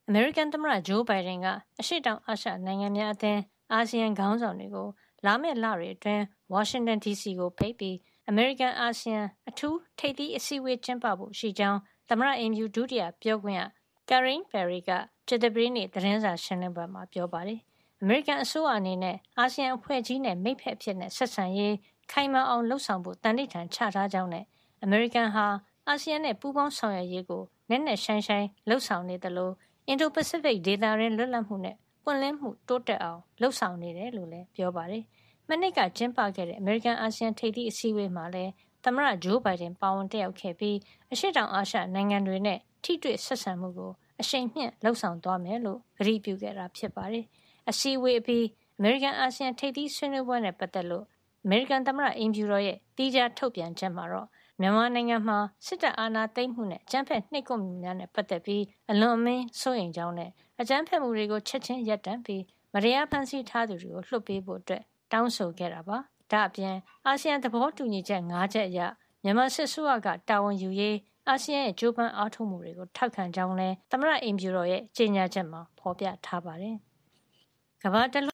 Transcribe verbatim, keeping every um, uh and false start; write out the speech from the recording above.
အမေရိကန်သမ္မတဂျိုးဘိုင်ဒန်ကအရှေ့တောင်အာရှနိုင်ငံများအသင်းအာဆီယံခေါင်းဆောင်တွေကိုလာမယ့်လတွေအတွင်းဝါရှင်တန်ဒီစီကိုဖိတ်ပြီးအမေရိကန်အာဆီယံအထူးထိပ်သီးအစည်းအဝေးကျင်းပဖို့ရှိကြောင်းသမ္မတအိမ်ဖြူဒုတိယပြောခွင့်ရ Karine Pierre ကကြာသပတေးနေ့သတင်းစာရှင်းလင်းပွဲမှာပြောပါတယ်။အမေရိကန်အစိုးရအနေနဲ့အာဆီယံအဖွဲ့ကြီးနဲ့မိတ်ဖက်အဖြစ်နဲ့ဆက်ဆံရေးခိုင်မာအောင်လှုပ်ဆောင်ဖို့တန်ဋိဌာန်ချထားကြောင်းနဲ့အမေရိကန်ဟာအာဆီယံနဲ့ပူးပေါင်းဆောင်ရွက်ရေးကိုနက်နက်ရှိုင်းရှိုင်းလှုပ်ဆောင်နေသလိုအင်ဒိုပစိဖိတ်ဒေသတွင်းလွတ်လပ်မှုနဲ့ပွင့်လင်းမှုတိုးတက်အောင်လှုပ်ဆောင်နေတယ်လို့လည်းပြောပါတယ်။မနှစ်ကကျင်းပခဲ့တဲ့အမေရိကန်အာဆီယံထိပ်သီးအစည်းအဝေးမှာလည်းသမ္မတဂျိုးဘိုင်ဒန်ပါဝင်တက်ရောက်ခဲ့ပြီးအရှေ့တောင်အာရှနိုင်ငံတွေနဲ့ထိတွေ့ဆက်ဆံမှုကိုအရှိန်မြှင့်လှုပ်ဆောင်သွားမယ်လို့ကတိပြုခဲ့တာဖြစ်ပါတယ်။အစည်းအဝေးအပြီးအမေရိကန်အာဆီယံထိပ်သီးဆွေးနွေးပွဲနဲ့ပတ်သက်လို့အမေရိကန်သမ္မတအိမ်ဖြူတော်ရဲ့သီးခြားထုတ်ပြန်ချက်မှာတော့မြန်မာနိုင်ငံမှာစစ်တပ်အာဏာသိမ်းမှုနဲ့အကြမ်းဖက်နှိပ်ကွပ်မှုများနဲ့ပတ်သက်ပြီးအလွန်အမင်းစိုးရိမ်ကြောင်းနဲ့အကြမ်းဖက်မှုတွေကိုချက်ချင်းရပ်တန့်ပြီးမတရားဖန်ဆီးထားသူတွေကိုလွှတ်ပေးဖို့အတွက်တောင်းဆိုခဲ့တာပါ။ဒါ့အပြင်အာဆီယံသဘောတူညီချက်၅ချက်အရမြန်မာစစ်ဆိုးရကတာဝန်ယူရေးအာဆီယံရဲ့ကြိုးပမ်းအားထုတ်မှုတွေကိုထောက်ခံကြောင်းလည်းသမ္မတအိမ်ဖြူတော်ရဲ့ကြေညာချက်မှာဖော်ပြထားပါတယ်။ကမ္ဘာတ